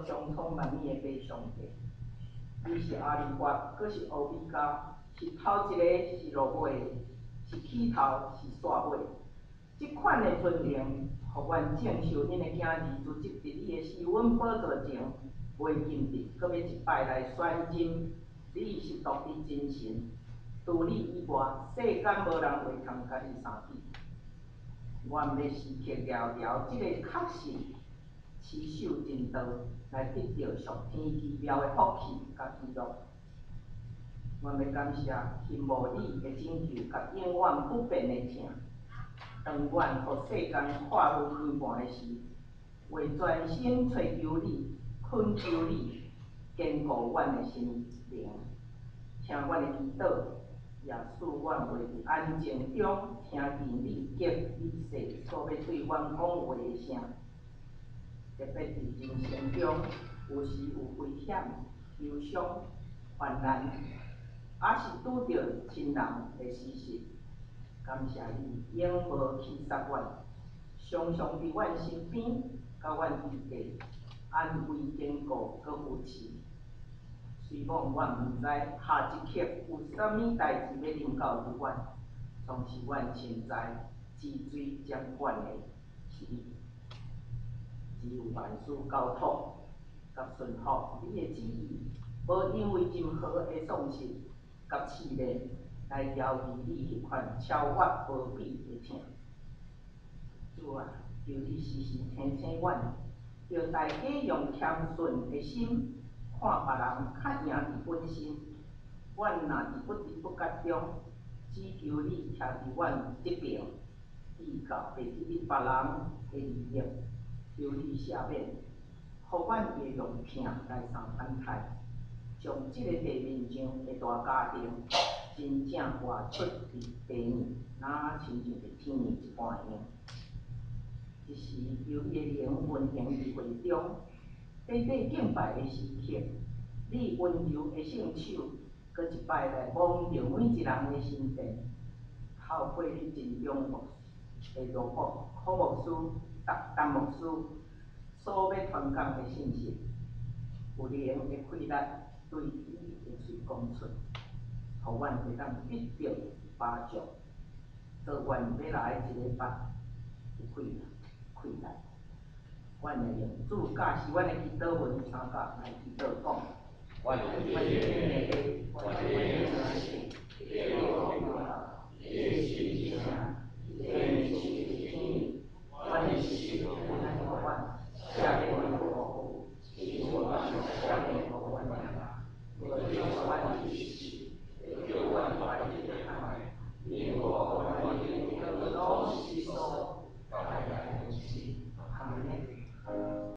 相通万米的白上帝。伊是阿里国，阁是欧米伽，是头一个，是落尾的，是起头，是煞尾。即款的尊荣，互阮正受恁的囝儿自即伫你的施恩宝座前，袂禁止，阁要一摆来宣证，你是独一真神。除你以外，世间无人会通甲你相比。阮要时刻牢牢即个确信，持守真道，来得到上天奇妙的福气甲喜乐。阮要感谢信无你的拯救，甲永远不变的疼。当阮互世间看无牵绊的时，为全心追求你、恳求你，坚固阮的心灵。听阮的祈祷，也使阮会伫安静中听见你结你誓所要对阮讲话的声。特别伫人生中，有时有危险、忧伤、患难，也是拄着亲人的死讯。感谢你永无弃杀阮，常常伫阮身边，甲阮伫地安慰坚固，搁扶持。虽望阮毋知下一刻有啥物代志要临到伫阮，总是阮现在治水掌管的是你。只有万事交托，甲顺服你的旨意，无因为任何的丧失甲试炼来调移你迄款超越无比的疼。主啊，求你时时提醒阮，叫大家用谦顺的心看别人较赢伫本身。阮若伫不知不觉中，只求你徛伫阮这边，依靠袂记你别人的利益。求你赦免，互阮会用疼来相反待，将即个地面上的大家庭真正活出伫地面，哪亲像是天面一般样。一时由你的灵运行伫会中，短短敬拜的时刻，你温柔的圣手，搁一摆来摸着每一人的心田，透过你真勇牧的罗布好牧师。陈牧师所要传讲的信息，有灵的开力，对伊的嘴讲出，互阮会当得到帮助，做阮要来一礼拜有开力。阮会用主教是阮的祈祷文三角来祈祷讲。阮的天父，阮的天父，天父啊，你是啥？天是天，阮的是阮，下面的我，是我下面的阮，我的阮是。